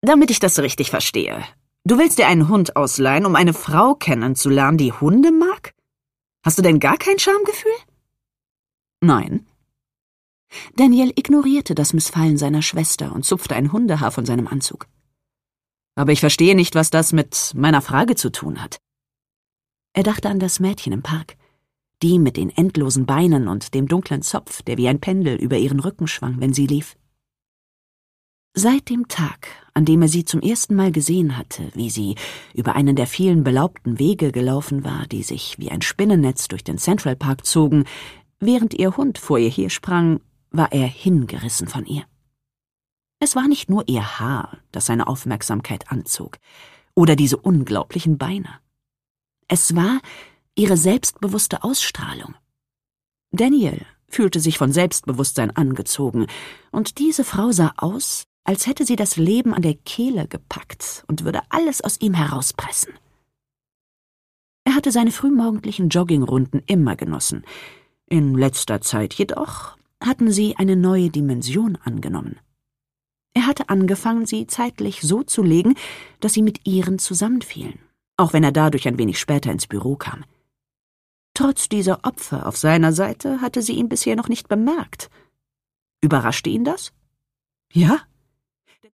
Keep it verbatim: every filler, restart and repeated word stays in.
Damit ich das richtig verstehe. Du willst dir einen Hund ausleihen, um eine Frau kennenzulernen, die Hunde mag? Hast du denn gar kein Schamgefühl? Nein. Daniel ignorierte das Missfallen seiner Schwester und zupfte ein Hundehaar von seinem Anzug. Aber ich verstehe nicht, was das mit meiner Frage zu tun hat. Er dachte an das Mädchen im Park, die mit den endlosen Beinen und dem dunklen Zopf, der wie ein Pendel über ihren Rücken schwang, wenn sie lief. Seit dem Tag, an dem er sie zum ersten Mal gesehen hatte, wie sie über einen der vielen belaubten Wege gelaufen war, die sich wie ein Spinnennetz durch den Central Park zogen, während ihr Hund vor ihr hersprang, war er hingerissen von ihr. Es war nicht nur ihr Haar, das seine Aufmerksamkeit anzog, oder diese unglaublichen Beine. Es war ihre selbstbewusste Ausstrahlung. Daniel fühlte sich von Selbstbewusstsein angezogen, und diese Frau sah aus, als hätte sie das Leben an der Kehle gepackt und würde alles aus ihm herauspressen. Er hatte seine frühmorgendlichen Joggingrunden immer genossen. In letzter Zeit jedoch hatten sie eine neue Dimension angenommen. Er hatte angefangen, sie zeitlich so zu legen, dass sie mit ihren zusammenfielen, auch wenn er dadurch ein wenig später ins Büro kam. Trotz dieser Opfer auf seiner Seite hatte sie ihn bisher noch nicht bemerkt. Überraschte ihn das? Ja,